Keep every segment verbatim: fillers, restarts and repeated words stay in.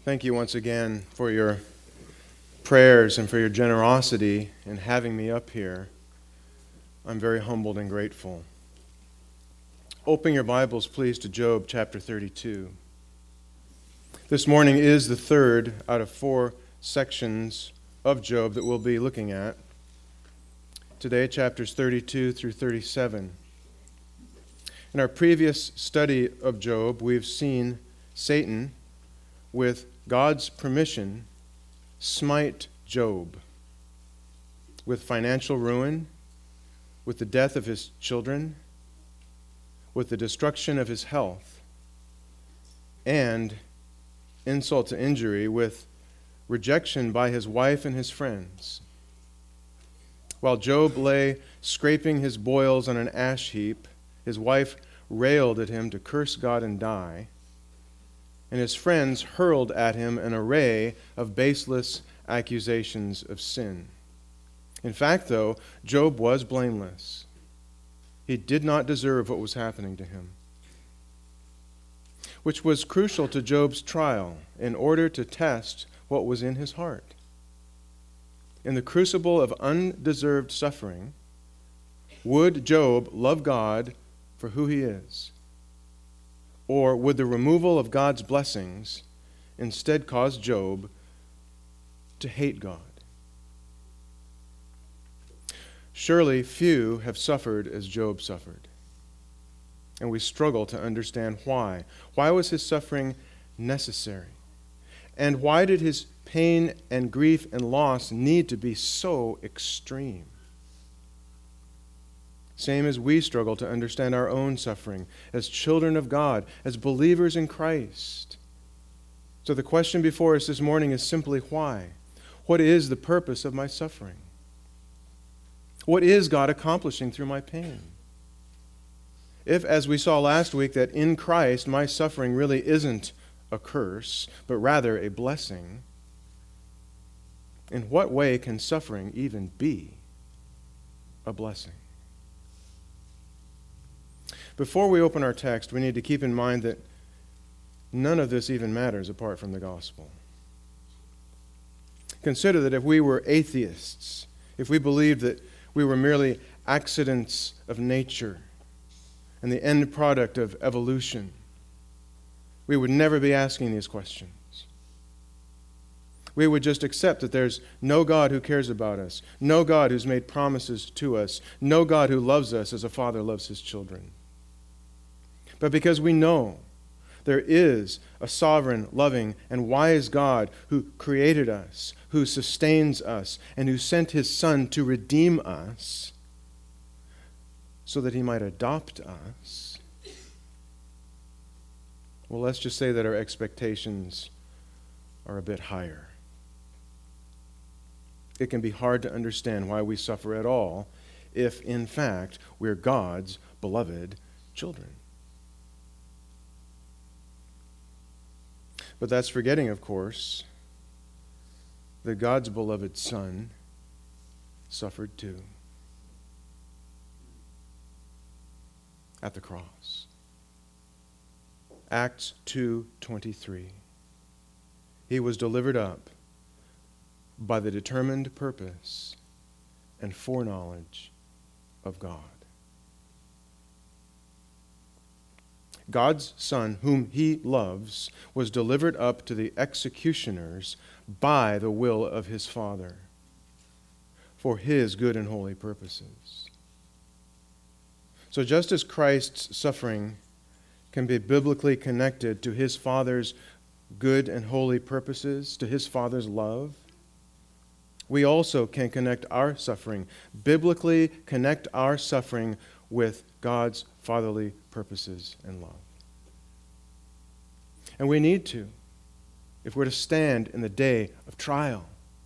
Thank you once again for your prayers and for your generosity in having me up here. I'm very humbled and grateful. Open your Bibles, please, to Job chapter thirty-two. This morning is the third out of four sections of Job that we'll be looking at. Today, chapters thirty-two through thirty-seven. In our previous study of Job, we've seen Satan, with God's permission, smite Job with financial ruin, with the death of his children, with the destruction of his health, and insult to injury with rejection by his wife and his friends. While Job lay scraping his boils on an ash heap, his wife railed at him to curse God and die, and his friends hurled at him an array of baseless accusations of sin. In fact, though, Job was blameless. He did not deserve what was happening to him, which was crucial to Job's trial in order to test what was in his heart. In the crucible of undeserved suffering, would Job love God for who he is? Or would the removal of God's blessings instead cause Job to hate God? Surely few have suffered as Job suffered. And we struggle to understand why. Why was his suffering necessary? And why did his pain and grief and loss need to be so extreme? Same as we struggle to understand our own suffering as children of God, as believers in Christ. So the question before us this morning is simply why? What is the purpose of my suffering? What is God accomplishing through my pain? If, as we saw last week, that in Christ my suffering really isn't a curse, but rather a blessing, in what way can suffering even be a blessing? Before we open our text, we need to keep in mind that none of this even matters apart from the gospel. Consider that if we were atheists, if we believed that we were merely accidents of nature and the end product of evolution, we would never be asking these questions. We would just accept that there's no God who cares about us, no God who's made promises to us, no God who loves us as a father loves his children. But because we know there is a sovereign, loving, and wise God who created us, who sustains us, and who sent his Son to redeem us so that he might adopt us, well, let's just say that our expectations are a bit higher. It can be hard to understand why we suffer at all if, in fact, we're God's beloved children. But that's forgetting, of course, that God's beloved Son suffered too at the cross. Acts two twenty-three. He was delivered up by the determined purpose and foreknowledge of God. God's Son, whom he loves, was delivered up to the executioners by the will of his Father for his good and holy purposes. So just as Christ's suffering can be biblically connected to his Father's good and holy purposes, to his Father's love, we also can connect our suffering, biblically connect our suffering with God's fatherly purposes and love. And we need to, if we're to stand in the day of trial.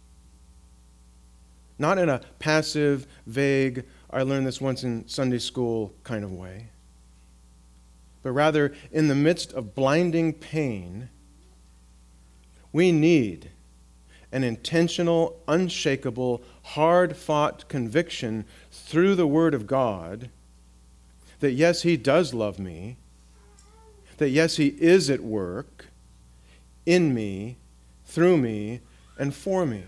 Not in a passive, vague, I learned this once in Sunday school kind of way, but rather in the midst of blinding pain, we need an intentional, unshakable, hard-fought conviction through the Word of God that yes, he does love me, that yes, he is at work in me through me, and for me.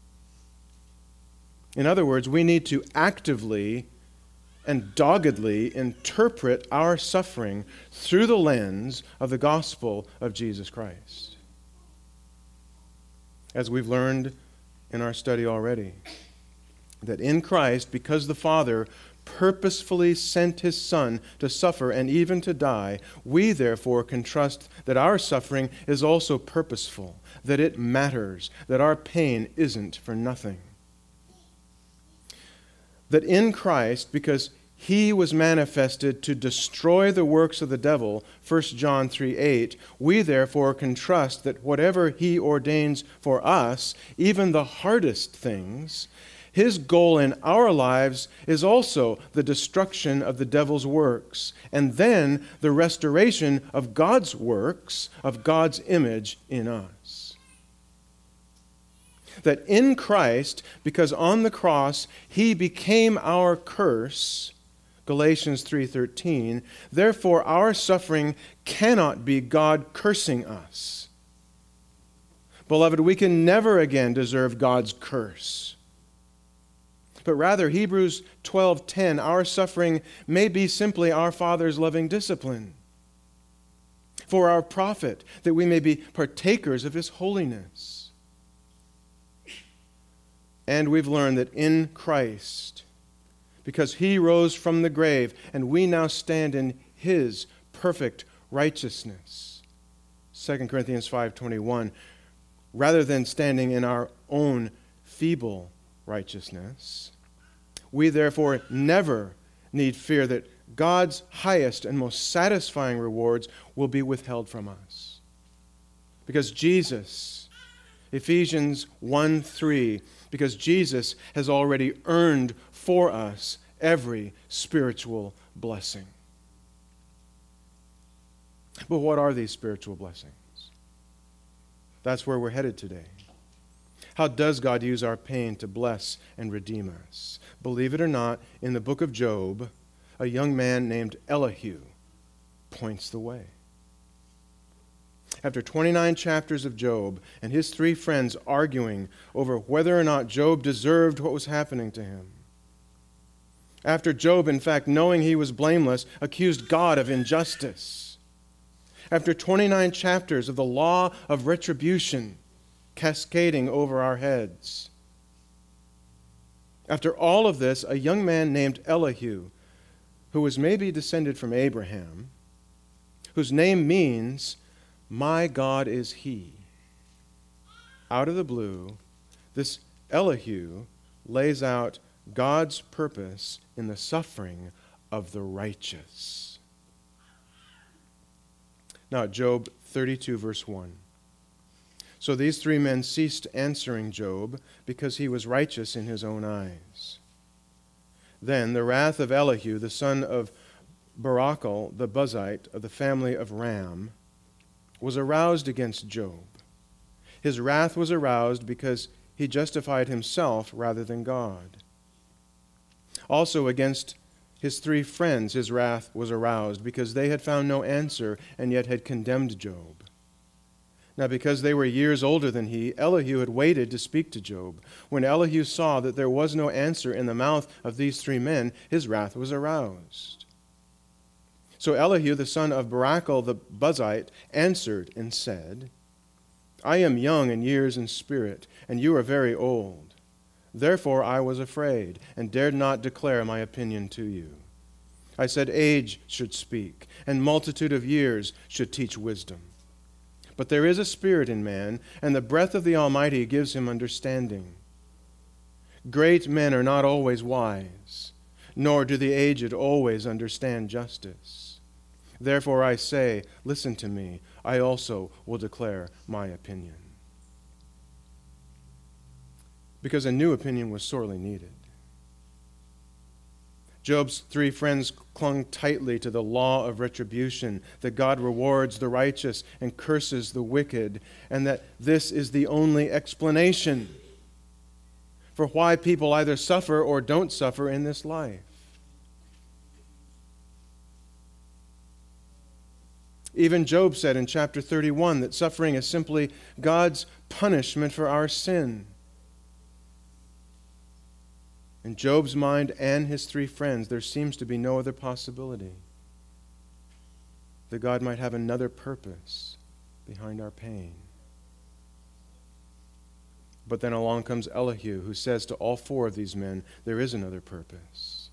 In other words, we need to actively and doggedly interpret our suffering through the lens of the gospel of Jesus Christ. As we've learned in our study already, that in Christ, because the Father purposefully sent His Son to suffer and even to die, we therefore can trust that our suffering is also purposeful, that it matters, that our pain isn't for nothing. That in Christ, because He was manifested to destroy the works of the devil, First John three eight, we therefore can trust that whatever He ordains for us, even the hardest things, His goal in our lives is also the destruction of the devil's works, and then the restoration of God's works, of God's image in us. That in Christ, because on the cross He became our curse, Galatians three thirteen, therefore our suffering cannot be God cursing us. Beloved, we can never again deserve God's curse. But rather, Hebrews twelve ten, our suffering may be simply our Father's loving discipline for our profit, that we may be partakers of His holiness. And we've learned that in Christ, because He rose from the grave, and we now stand in His perfect righteousness, Second Corinthians five twenty-one, rather than standing in our own feeble righteousness, we therefore never need fear that God's highest and most satisfying rewards will be withheld from us. Because Jesus, Ephesians one three, because Jesus has already earned for us every spiritual blessing. But what are these spiritual blessings? That's where we're headed today. How does God use our pain to bless and redeem us? Believe it or not, in the book of Job, a young man named Elihu points the way. After twenty-nine chapters of Job and his three friends arguing over whether or not Job deserved what was happening to him, after Job, in fact, knowing he was blameless, accused God of injustice, after twenty-nine chapters of the law of retribution cascading over our heads, after all of this, a young man named Elihu, who was maybe descended from Abraham, whose name means, "My God is He." Out of the blue, this Elihu lays out God's purpose in the suffering of the righteous. Now, Job thirty-two, verse one. So these three men ceased answering Job because he was righteous in his own eyes. Then the wrath of Elihu, the son of Barachel the Buzite of the family of Ram, was aroused against Job. His wrath was aroused because he justified himself rather than God. Also against his three friends his wrath was aroused because they had found no answer and yet had condemned Job. Now because they were years older than he, Elihu had waited to speak to Job. When Elihu saw that there was no answer in the mouth of these three men, his wrath was aroused. So Elihu, the son of Barachel the Buzite, answered and said, I am young in years and spirit, and you are very old. Therefore I was afraid, and dared not declare my opinion to you. I said, age should speak, and multitude of years should teach wisdom. But there is a spirit in man, and the breath of the Almighty gives him understanding. Great men are not always wise, nor do the aged always understand justice. Therefore I say, listen to me, I also will declare my opinion. Because a new opinion was sorely needed. Job's three friends clung tightly to the law of retribution, that God rewards the righteous and curses the wicked, and that this is the only explanation for why people either suffer or don't suffer in this life. Even Job said in chapter thirty-one that suffering is simply God's punishment for our sin. In Job's mind and his three friends, there seems to be no other possibility that God might have another purpose behind our pain. But then along comes Elihu, who says to all four of these men, there is another purpose.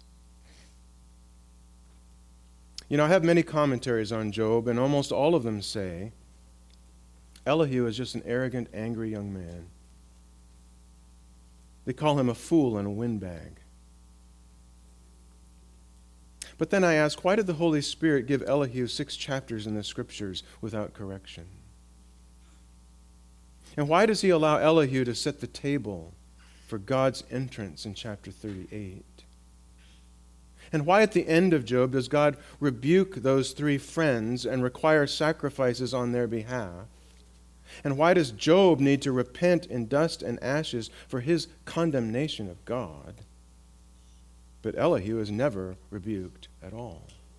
You know, I have many commentaries on Job, and almost all of them say Elihu is just an arrogant, angry young man. They call him a fool and a windbag. But then I ask, why did the Holy Spirit give Elihu six chapters in the Scriptures without correction? And why does he allow Elihu to set the table for God's entrance in chapter thirty-eight? And why at the end of Job does God rebuke those three friends and require sacrifices on their behalf? And why does Job need to repent in dust and ashes for his condemnation of God? But Elihu is never rebuked at all.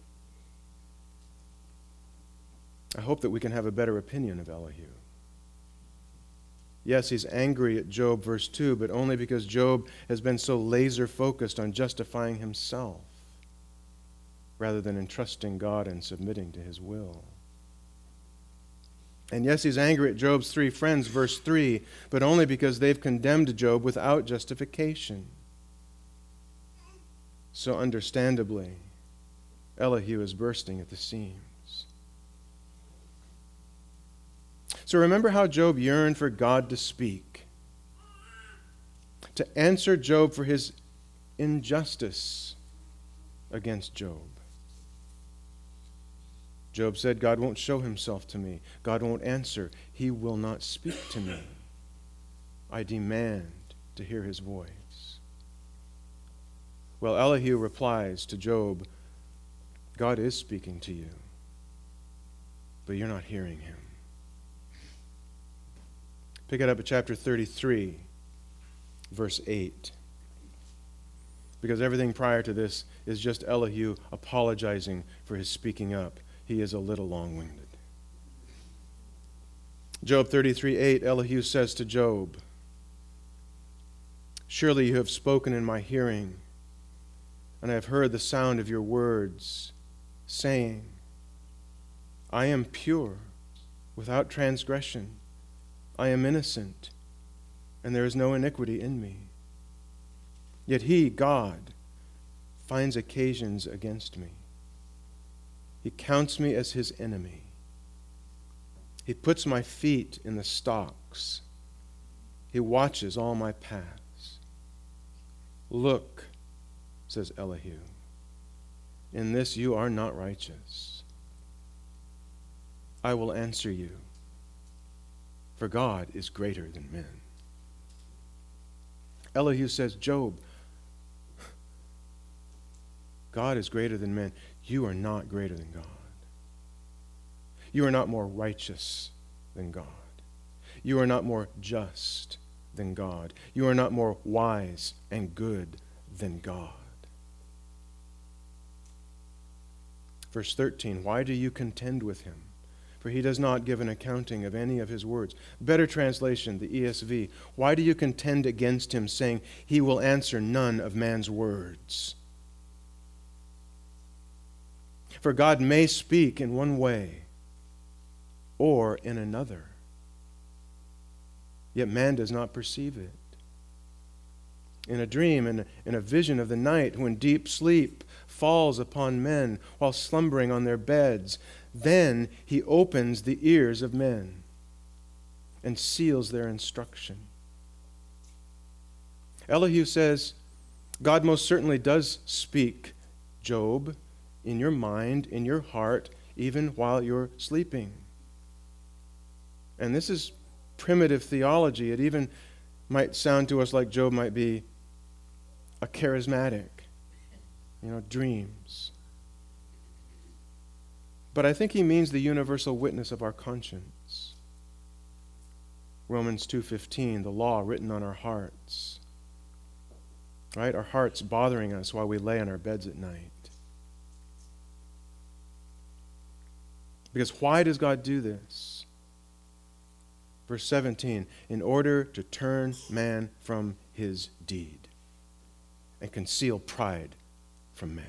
I hope that we can have a better opinion of Elihu. Yes, he's angry at Job, verse two, but only because Job has been so laser-focused on justifying himself rather than entrusting God and submitting to his will. And yes, he's angry at Job's three friends, verse three, but only because they've condemned Job without justification. So understandably, Elihu is bursting at the seams. So remember how Job yearned for God to speak, to answer Job for his injustice against Job. Job said, God won't show himself to me. God won't answer. He will not speak to me. I demand to hear his voice. Well, Elihu replies to Job, God is speaking to you, but you're not hearing him. Pick it up at chapter thirty-three, verse eight. Because everything prior to this is just Elihu apologizing for his speaking up. He is a little long-winded. Job thirty-three eight, Elihu says to Job, surely you have spoken in my hearing, and I have heard the sound of your words, saying, I am pure, without transgression. I am innocent, and there is no iniquity in me. Yet he, God, finds occasions against me. He counts me as his enemy. He puts my feet in the stocks. He watches all my paths. Look, says Elihu, in this you are not righteous. I will answer you, for God is greater than men. Elihu says, Job, God is greater than men. You are not greater than God. You are not more righteous than God. You are not more just than God. You are not more wise and good than God. Verse thirteen, why do you contend with him? For he does not give an accounting of any of his words. Better translation, the E S V. Why do you contend against him, saying, he will answer none of man's words? For God may speak in one way or in another, yet man does not perceive it. In a dream, in a, in a vision of the night, when deep sleep falls upon men while slumbering on their beds, then he opens the ears of men and seals their instruction. Elihu says, God most certainly does speak, Job, in your mind, in your heart, even while you're sleeping. And this is primitive theology. It even might sound to us like Job might be a charismatic, you know, dreams. But I think he means the universal witness of our conscience. Romans two fifteen, the law written on our hearts. Right? Our hearts bothering us while we lay on our beds at night. Because why does God do this? Verse seventeen, in order to turn man from his deed and conceal pride from man.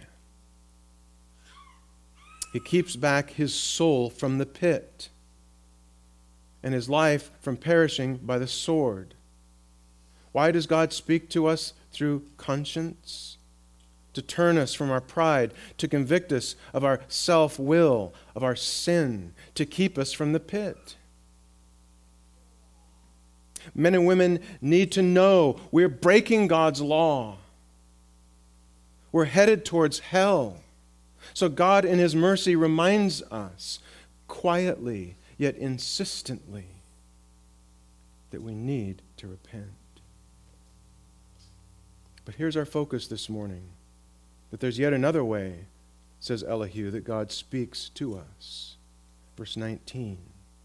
He keeps back his soul from the pit and his life from perishing by the sword. Why does God speak to us through conscience? To turn us from our pride, to convict us of our self-will, of our sin, to keep us from the pit. Men and women need to know we're breaking God's law. We're headed towards hell. So God in His mercy reminds us quietly yet insistently that we need to repent. But here's our focus this morning, that there's yet another way, says Elihu, that God speaks to us. Verse nineteen.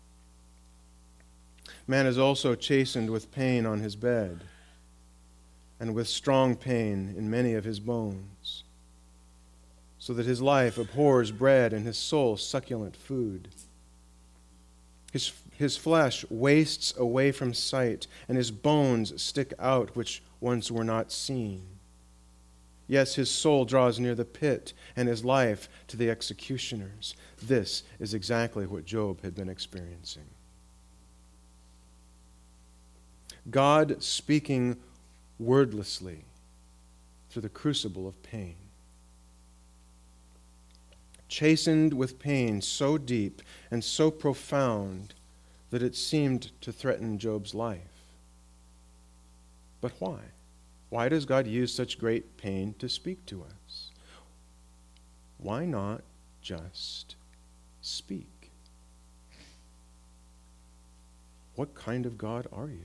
Man is also chastened with pain on his bed, and with strong pain in many of his bones, so that his life abhors bread and his soul succulent food. His, his flesh wastes away from sight, and his bones stick out which once were not seen. Yes, his soul draws near the pit, and his life to the executioners. This is exactly what Job had been experiencing. God speaking wordlessly through the crucible of pain. Chastened with pain so deep and so profound that it seemed to threaten Job's life. But why? Why does God use such great pain to speak to us? Why not just speak? What kind of God are you?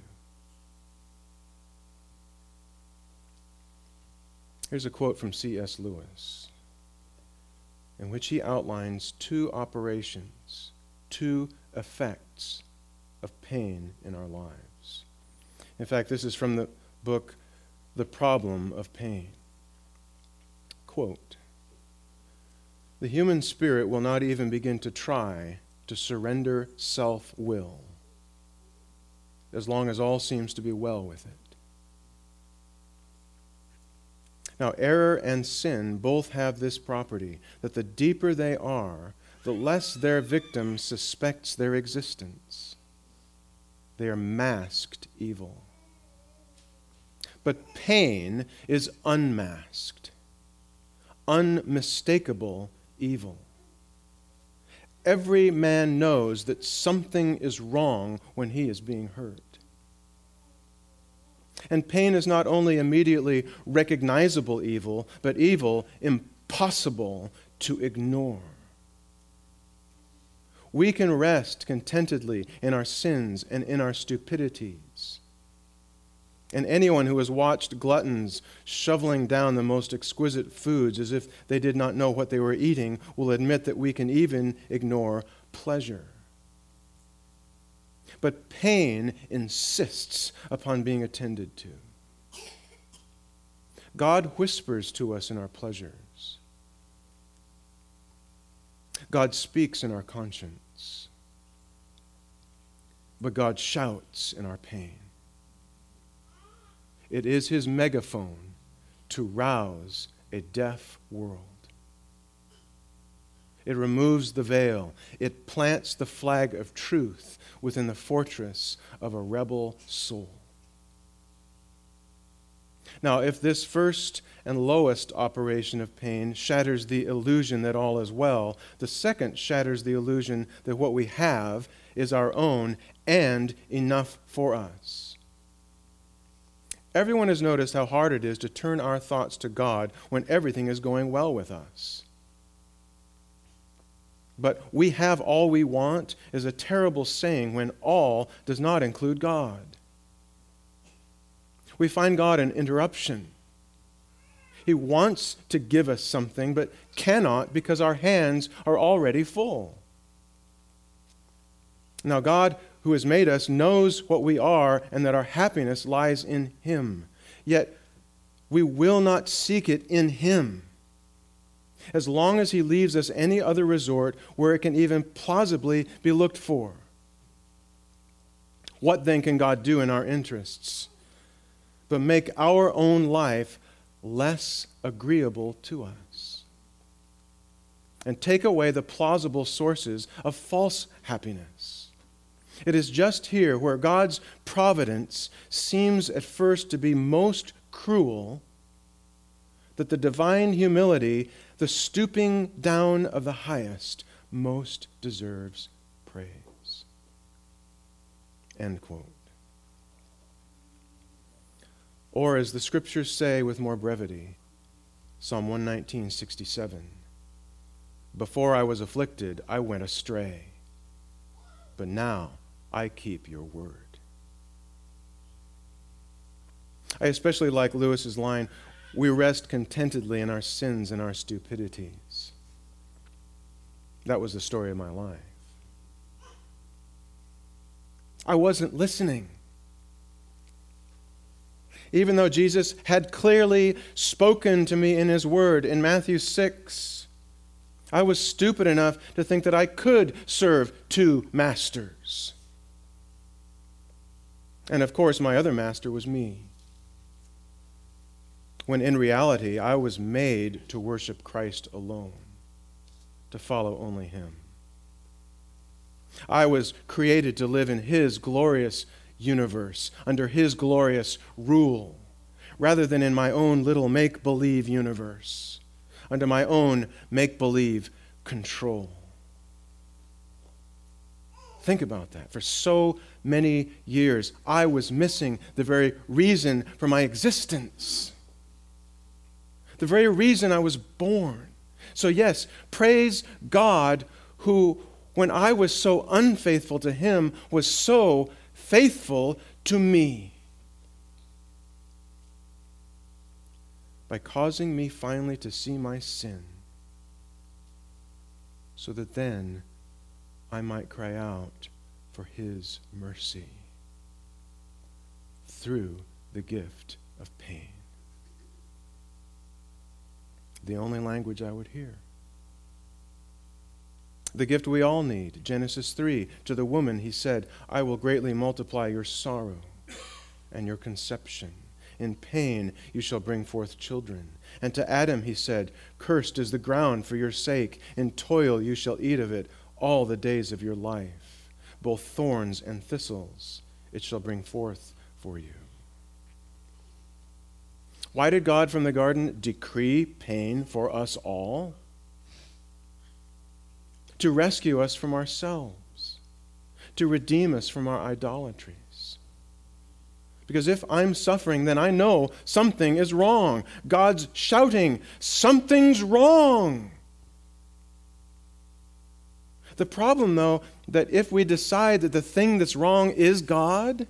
Here's a quote from C S Lewis, in which he outlines two operations, two effects of pain in our lives. In fact, this is from the book, The Problem of Pain. Quote, the human spirit will not even begin to try to surrender self-will, as long as all seems to be well with it. Now, error and sin both have this property, that the deeper they are, the less their victim suspects their existence. They are masked evil. But pain is unmasked, unmistakable evil. Every man knows that something is wrong when he is being hurt. And pain is not only immediately recognizable evil, but evil impossible to ignore. We can rest contentedly in our sins and in our stupidities. And anyone who has watched gluttons shoveling down the most exquisite foods as if they did not know what they were eating will admit that we can even ignore pleasure. But pain insists upon being attended to. God whispers to us in our pleasures. God speaks in our conscience. But God shouts in our pain. It is His megaphone to rouse a deaf world. It removes the veil. It plants the flag of truth within the fortress of a rebel soul. Now, if this first and lowest operation of pain shatters the illusion that all is well, the second shatters the illusion that what we have is our own and enough for us. Everyone has noticed how hard it is to turn our thoughts to God when everything is going well with us. But we have all we want is a terrible saying when all does not include God. We find God an interruption. He wants to give us something, but cannot because our hands are already full. Now, God, who has made us, knows what we are and that our happiness lies in Him. Yet, we will not seek it in Him. as long as he leaves us any other resort where it can even plausibly be looked for. What then can God do in our interests but make our own life less agreeable to us and take away the plausible sources of false happiness? It is just here where God's providence seems at first to be most cruel that the divine humility, the stooping down of the highest, most deserves praise. End quote. Or as the scriptures say with more brevity, Psalm one nineteen, sixty-seven, before I was afflicted, I went astray, but now I keep your word. I especially like Lewis's line, we rest contentedly in our sins and our stupidities. That was the story of my life. I wasn't listening. Even though Jesus had clearly spoken to me in his word in Matthew six, I was stupid enough to think that I could serve two masters. And of course, my other master was me. When in reality, I was made to worship Christ alone, to follow only him. I was created to live in his glorious universe, under his glorious rule, rather than in my own little make-believe universe, under my own make-believe control. Think about that. For so many years, I was missing the very reason for my existence, the very reason I was born. So yes, praise God who, when I was so unfaithful to him, was so faithful to me by causing me finally to see my sin, so that then I might cry out for his mercy through the gift of pain. The only language I would hear. The gift we all need. Genesis three, to the woman he said, I will greatly multiply your sorrow and your conception. In pain you shall bring forth children. And to Adam he said, cursed is the ground for your sake. In toil you shall eat of it all the days of your life. Both thorns and thistles it shall bring forth for you. Why did God from the garden decree pain for us all? To rescue us from ourselves, to redeem us from our idolatries. Because if I'm suffering, then I know something is wrong. God's shouting, something's wrong. The problem, though, that if we decide that the thing that's wrong is God,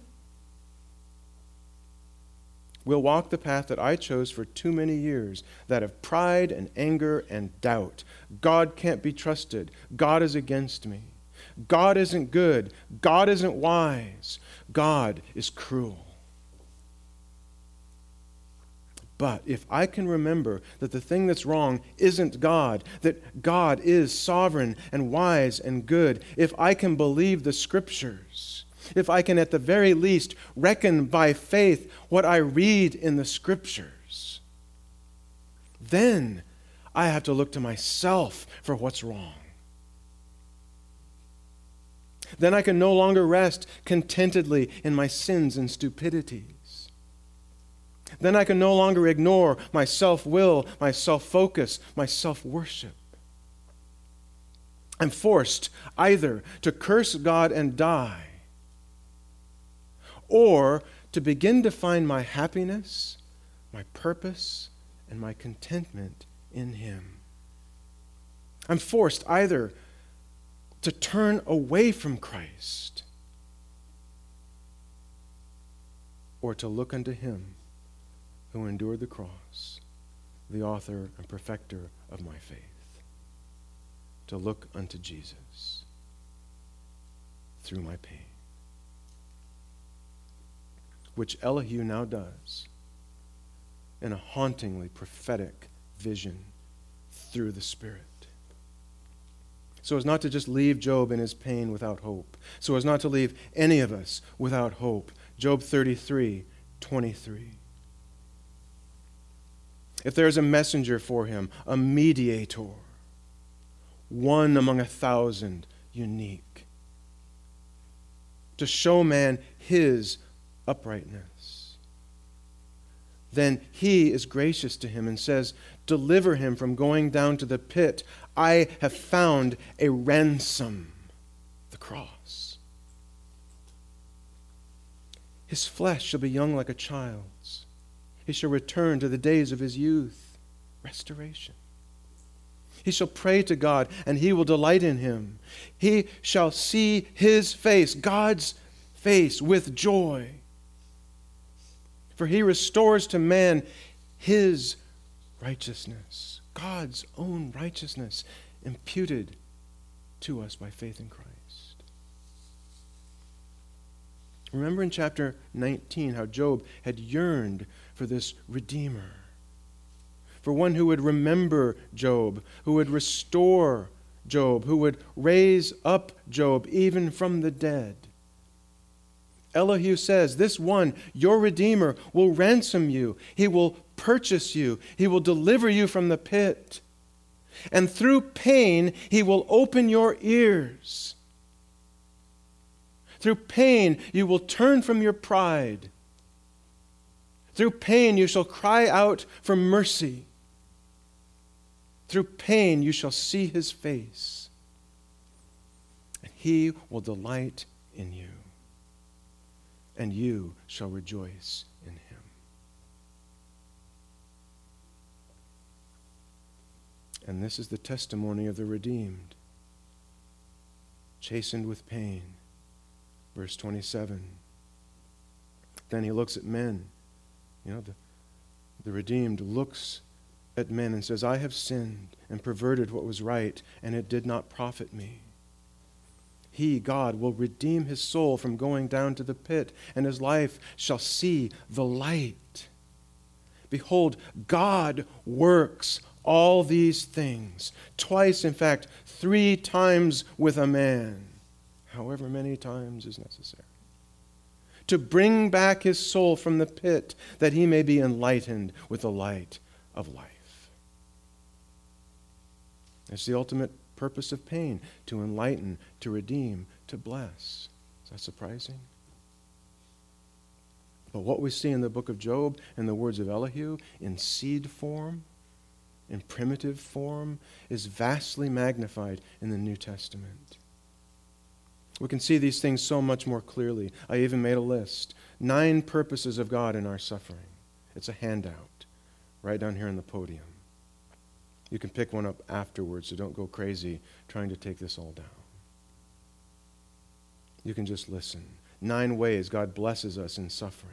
we'll walk the path that I chose for too many years, that of pride and anger and doubt. God can't be trusted. God is against me. God isn't good. God isn't wise. God is cruel. But if I can remember that the thing that's wrong isn't God, that God is sovereign and wise and good, if I can believe the Scriptures, if I can at the very least reckon by faith what I read in the Scriptures, then I have to look to myself for what's wrong. Then I can no longer rest contentedly in my sins and stupidities. Then I can no longer ignore my self-will, my self-focus, my self-worship. I'm forced either to curse God and die, or to begin to find my happiness, my purpose, and my contentment in him. I'm forced either to turn away from Christ or to look unto him who endured the cross, the author and perfecter of my faith. To look unto Jesus through my pain. Which Elihu now does in a hauntingly prophetic vision through the Spirit. So as not to just leave Job in his pain without hope. So as not to leave any of us without hope. Job thirty-three, twenty-three. If there is a messenger for him, a mediator, one among a thousand, unique, to show man his uprightness, then he is gracious to him and says, deliver him from going down to the pit. I have found a ransom, the cross. His flesh shall be young like a child's. He shall return to the days of his youth, restoration. He shall pray to God, and he will delight in him. He shall see his face, God's face, with joy. For he restores to man his righteousness, God's own righteousness, imputed to us by faith in Christ. Remember in chapter nineteen how Job had yearned for this Redeemer, for one who would remember Job, who would restore Job, who would raise up Job even from the dead. Elihu says, this one, your Redeemer, will ransom you. He will purchase you. He will deliver you from the pit. And through pain, he will open your ears. Through pain, you will turn from your pride. Through pain, you shall cry out for mercy. Through pain, you shall see his face. And he will delight in you. And you shall rejoice in him. And this is the testimony of the redeemed, chastened with pain. Verse twenty-seven. Then he looks at men. You know, the, the redeemed looks at men and says, I have sinned and perverted what was right, and it did not profit me. He, God, will redeem his soul from going down to the pit, and his life shall see the light. Behold, God works all these things, twice, in fact, three times with a man, however many times is necessary, to bring back his soul from the pit, that he may be enlightened with the light of life. It's the ultimate purpose of pain, to enlighten, to redeem, to bless. Is that surprising? But what we see in the book of Job and the words of Elihu in seed form, in primitive form, is vastly magnified in the New Testament. We can see these things so much more clearly. I even made a list. Nine purposes of God in our suffering. It's a handout right down here on the podium. You can pick one up afterwards, so don't go crazy trying to take this all down. You can just listen. Nine ways God blesses us in suffering.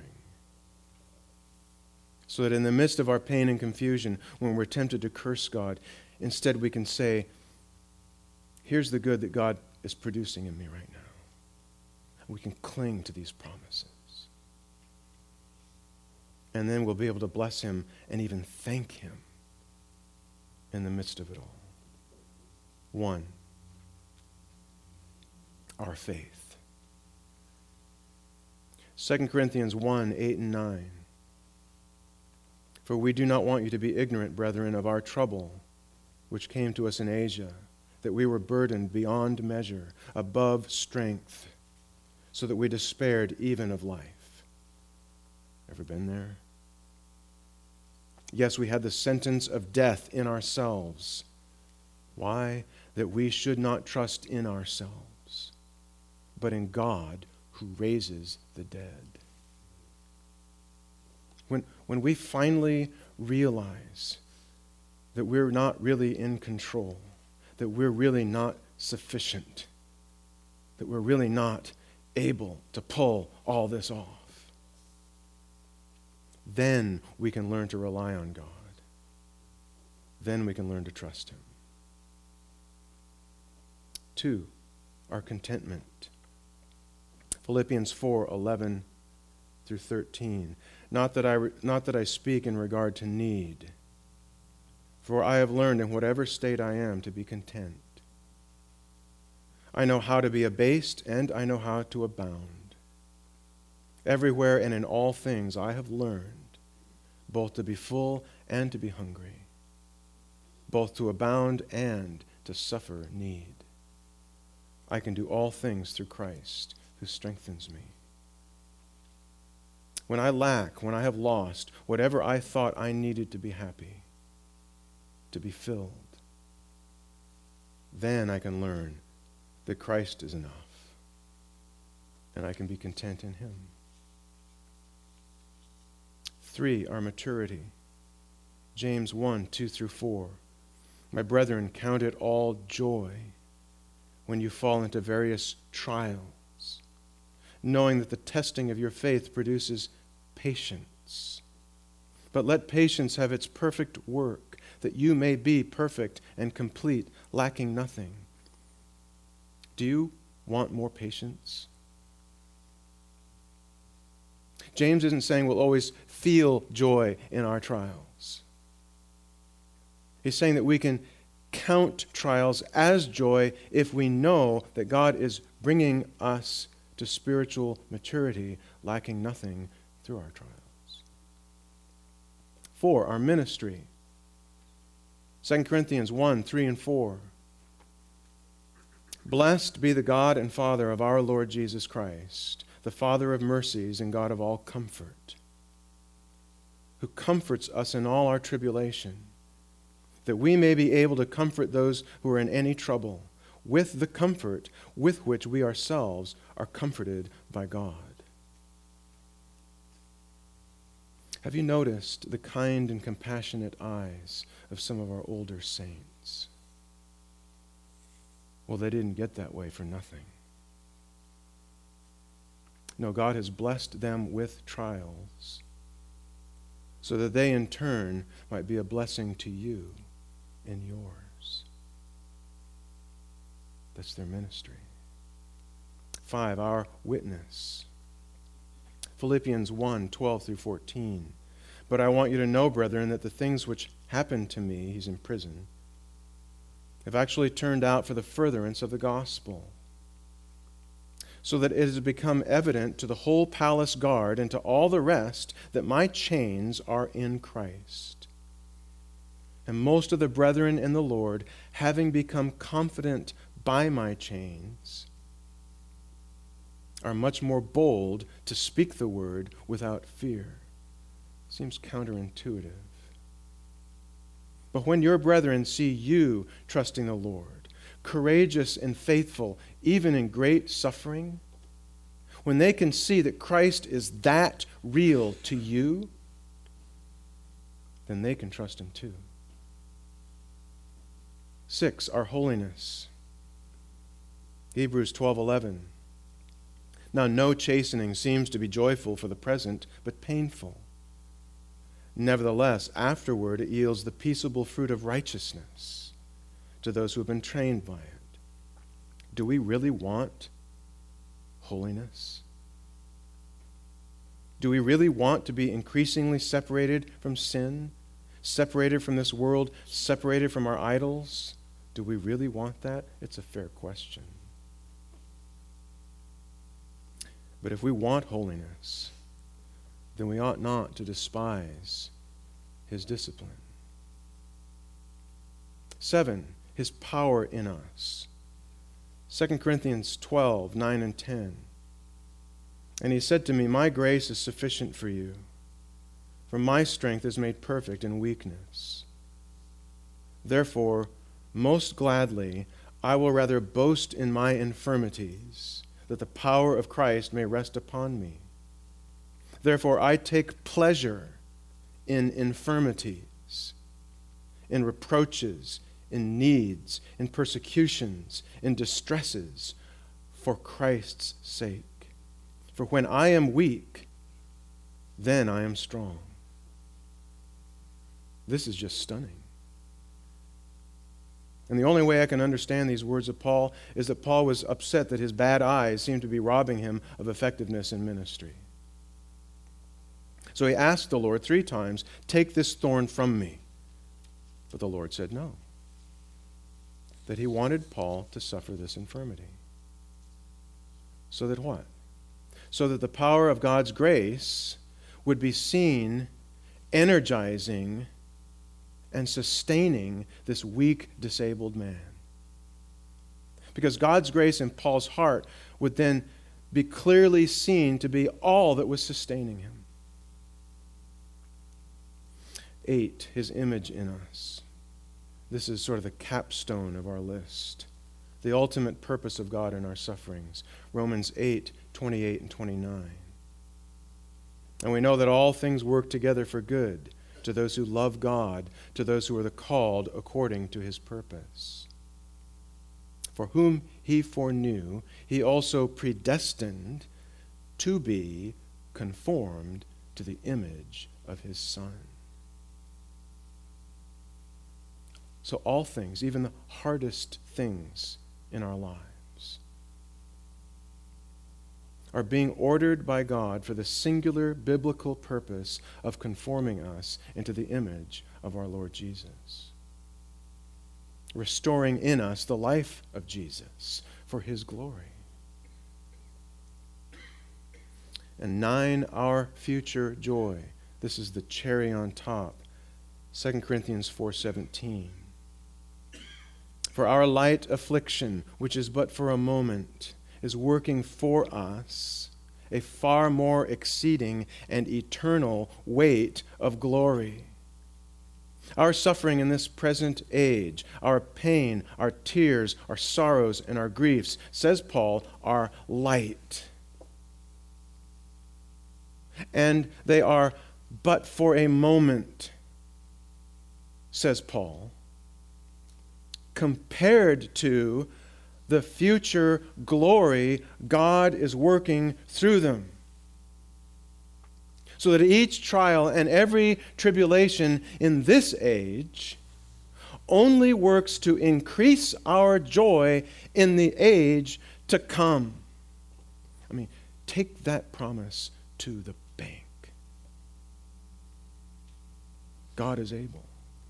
So that in the midst of our pain and confusion, when we're tempted to curse God, instead we can say, here's the good that God is producing in me right now. We can cling to these promises. And then we'll be able to bless him and even thank him in the midst of it all. One, our faith. Second Corinthians one, eight and nine. For we do not want you to be ignorant, brethren, of our trouble, which came to us in Asia, that we were burdened beyond measure, above strength, so that we despaired even of life. Ever been there? Yes, we had the sentence of death in ourselves. Why? That we should not trust in ourselves, but in God who raises the dead. When, when we finally realize that we're not really in control, that we're really not sufficient, that we're really not able to pull all this off, then we can learn to rely on God. Then we can learn to trust him. Two, our contentment. Philippians four, eleven through thirteen. Not that I, not that I speak in regard to need, For I have learned in whatever state I am to be content. I know how to be abased, and I know how to abound. Everywhere and in all things I have learned both to be full and to be hungry, both to abound and to suffer need. I can do all things through Christ who strengthens me. When I lack, when I have lost, whatever I thought I needed to be happy, to be filled, then I can learn that Christ is enough, and I can be content in him. Three, our maturity. James one, two through four. My brethren, count it all joy when you fall into various trials, knowing that the testing of your faith produces patience. But let patience have its perfect work, that you may be perfect and complete, lacking nothing. Do you want more patience? James isn't saying we'll always feel joy in our trials. He's saying that we can count trials as joy if we know that God is bringing us to spiritual maturity, lacking nothing through our trials. Four, our ministry. Second Corinthians one, three and four. Blessed be the God and Father of our Lord Jesus Christ, the Father of mercies and God of all comfort, who comforts us in all our tribulation, that we may be able to comfort those who are in any trouble with the comfort with which we ourselves are comforted by God. Have you noticed the kind and compassionate eyes of some of our older saints? Well, they didn't get that way for nothing. No, God has blessed them with trials so that they in turn might be a blessing to you in yours. That's their ministry. Five, our witness. Philippians one, twelve through fourteen. But I want you to know, brethren, that the things which happened to me, he's in prison, have actually turned out for the furtherance of the gospel, so that it has become evident to the whole palace guard and to all the rest that my chains are in Christ. And most of the brethren in the Lord, having become confident by my chains, are much more bold to speak the word without fear. Seems counterintuitive. But when your brethren see you trusting the Lord, courageous and faithful, even in great suffering, when they can see that Christ is that real to you, then they can trust him too. Six, our holiness. Hebrews twelve eleven. Now no chastening seems to be joyful for the present, but painful. Nevertheless, afterward it yields the peaceable fruit of righteousness to those who have been trained by it. Do we really want holiness? Do we really want to be increasingly separated from sin, separated from this world, separated from our idols? Do we really want that? It's a fair question. But if we want holiness, then we ought not to despise his discipline. Seven, his power in us. Second Corinthians twelve, nine and ten. And he said to me, my grace is sufficient for you, for my strength is made perfect in weakness. Therefore, most gladly, I will rather boast in my infirmities, that the power of Christ may rest upon me. Therefore, I take pleasure in infirmities, in reproaches, in needs, in persecutions, in distresses, for Christ's sake. For when I am weak, then I am strong. This is just stunning. And the only way I can understand these words of Paul is that Paul was upset that his bad eyes seemed to be robbing him of effectiveness in ministry. So he asked the Lord three times, take this thorn from me. But the Lord said no. That he wanted Paul to suffer this infirmity. So that what? So that the power of God's grace would be seen energizing and sustaining this weak, disabled man. Because God's grace in Paul's heart would then be clearly seen to be all that was sustaining him. Eight, his image in us. This is sort of the capstone of our list. The ultimate purpose of God in our sufferings. Romans eight, twenty-eight and twenty-nine. And we know that all things work together for good to those who love God, to those who are the called according to his purpose. For whom he foreknew, he also predestined to be conformed to the image of his Son. So all things, even the hardest things in our lives, are being ordered by God for the singular biblical purpose of conforming us into the image of our Lord Jesus. Restoring in us the life of Jesus for his glory. And nine, our future joy. This is the cherry on top. Second Corinthians four seventeen. For our light affliction, which is but for a moment, is working for us a far more exceeding and eternal weight of glory. Our suffering in this present age, our pain, our tears, our sorrows, and our griefs, says Paul, are light. And they are but for a moment, says Paul, compared to the future glory God is working through them. So that each trial and every tribulation in this age only works to increase our joy in the age to come. I mean, take that promise to the bank. God is able.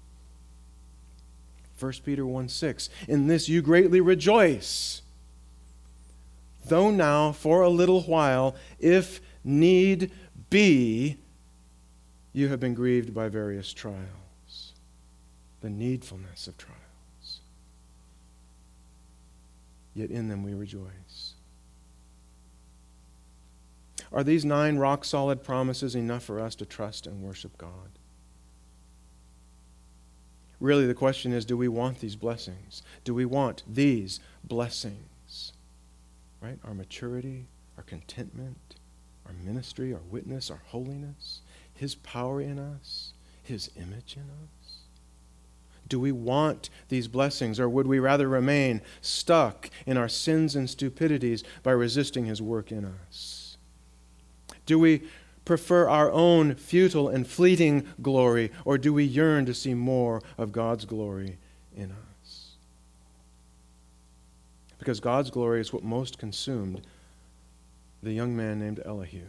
First Peter one six, in this you greatly rejoice, though now for a little while, if need be, you have been grieved by various trials. The needfulness of trials. Yet in them we rejoice. Are these nine rock-solid promises enough for us to trust and worship God? Really, the question is, do we want these blessings? Do we want these blessings? Right? Our maturity, our contentment, our ministry, our witness, our holiness, his power in us, his image in us. Do we want these blessings, or would we rather remain stuck in our sins and stupidities by resisting his work in us? Do we prefer our own futile and fleeting glory, or do we yearn to see more of God's glory in us? Because God's glory is what most consumed the young man named Elihu.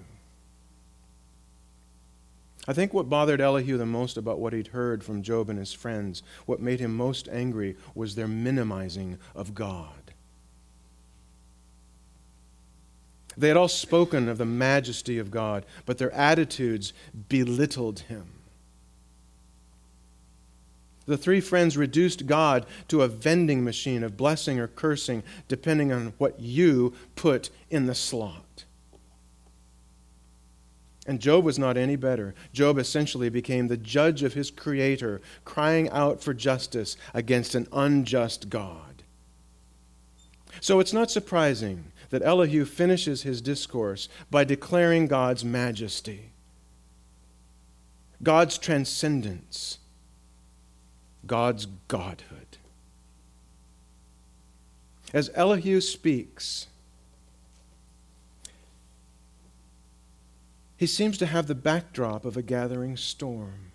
I think what bothered Elihu the most about what he'd heard from Job and his friends, what made him most angry, was their minimizing of God. They had all spoken of the majesty of God, but their attitudes belittled him. The three friends reduced God to a vending machine of blessing or cursing, depending on what you put in the slot. And Job was not any better. Job essentially became the judge of his Creator, crying out for justice against an unjust God. So it's not surprising that Elihu finishes his discourse by declaring God's majesty, God's transcendence, God's godhood. As Elihu speaks, he seems to have the backdrop of a gathering storm.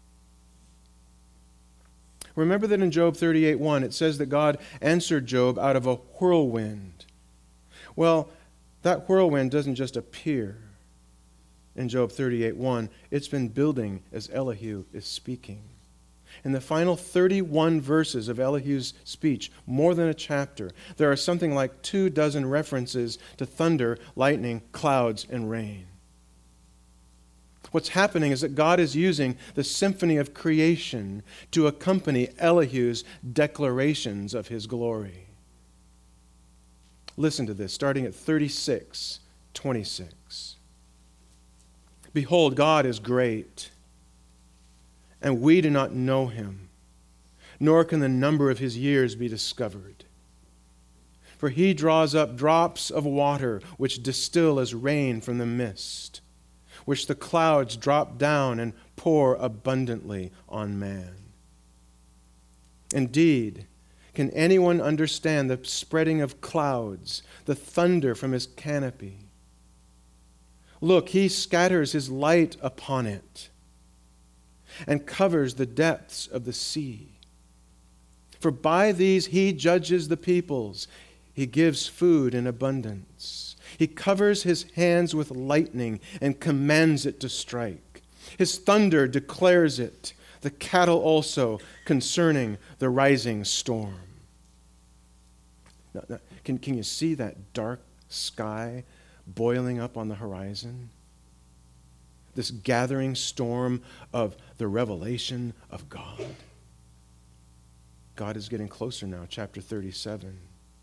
Remember that in Job thirty-eight one, it says that God answered Job out of a whirlwind. Well, that whirlwind doesn't just appear in Job thirty-eight one. It's been building as Elihu is speaking. In the final thirty-one verses of Elihu's speech, more than a chapter, there are something like two dozen references to thunder, lightning, clouds, and rain. What's happening is that God is using the symphony of creation to accompany Elihu's declarations of his glory. Listen to this, starting at thirty-six twenty-six. Behold, God is great, and we do not know him, nor can the number of his years be discovered. For he draws up drops of water which distill as rain from the mist, which the clouds drop down and pour abundantly on man. Indeed, can anyone understand the spreading of clouds, the thunder from his canopy? Look, he scatters his light upon it and covers the depths of the sea. For by these he judges the peoples. He gives food in abundance. He covers his hands with lightning and commands it to strike. His thunder declares it, the cattle also concerning the rising storm. Now, now, can, can you see that dark sky boiling up on the horizon? This gathering storm of the revelation of God. God is getting closer now, chapter thirty-seven.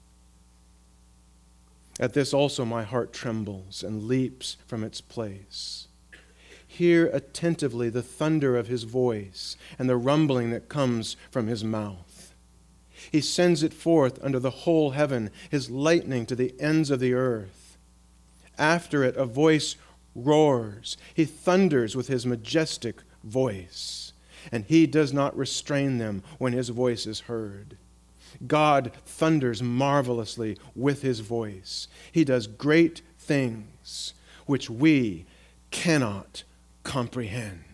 At this also my heart trembles and leaps from its place. Hear attentively the thunder of his voice and the rumbling that comes from his mouth. He sends it forth under the whole heaven, his lightning to the ends of the earth. After it a voice roars. He thunders with his majestic voice, and he does not restrain them when his voice is heard. God thunders marvelously with his voice. He does great things which we cannot comprehend.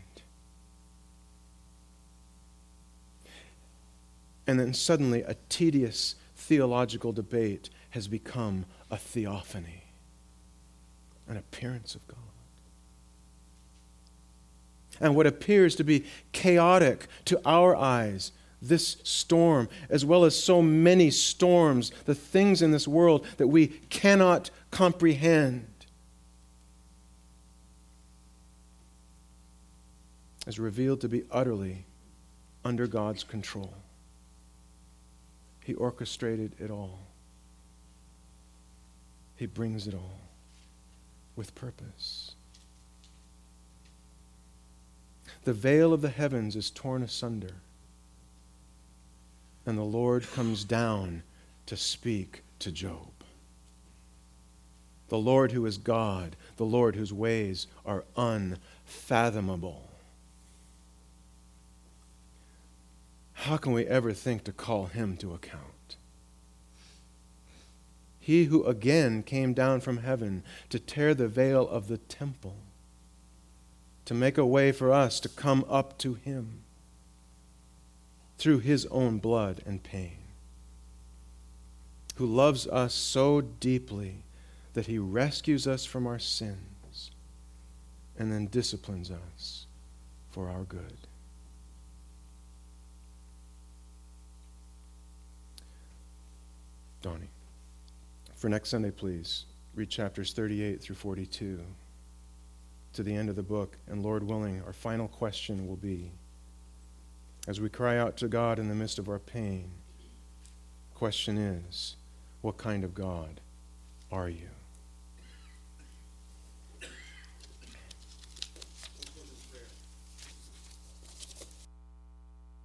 And then suddenly a tedious theological debate has become a theophany, an appearance of God. And what appears to be chaotic to our eyes, this storm, as well as so many storms, the things in this world that we cannot comprehend, is revealed to be utterly under God's control. He orchestrated it all. He brings it all with purpose. The veil of the heavens is torn asunder, and the Lord comes down to speak to Job. The Lord who is God, the Lord whose ways are unfathomable. How can we ever think to call him to account? He who again came down from heaven to tear the veil of the temple, to make a way for us to come up to him through his own blood and pain, who loves us so deeply that he rescues us from our sins and then disciplines us for our good. Donnie, for next Sunday, please, read chapters thirty-eight through forty-two to the end of the book, and Lord willing, our final question will be, as we cry out to God in the midst of our pain, the question is, what kind of God are you?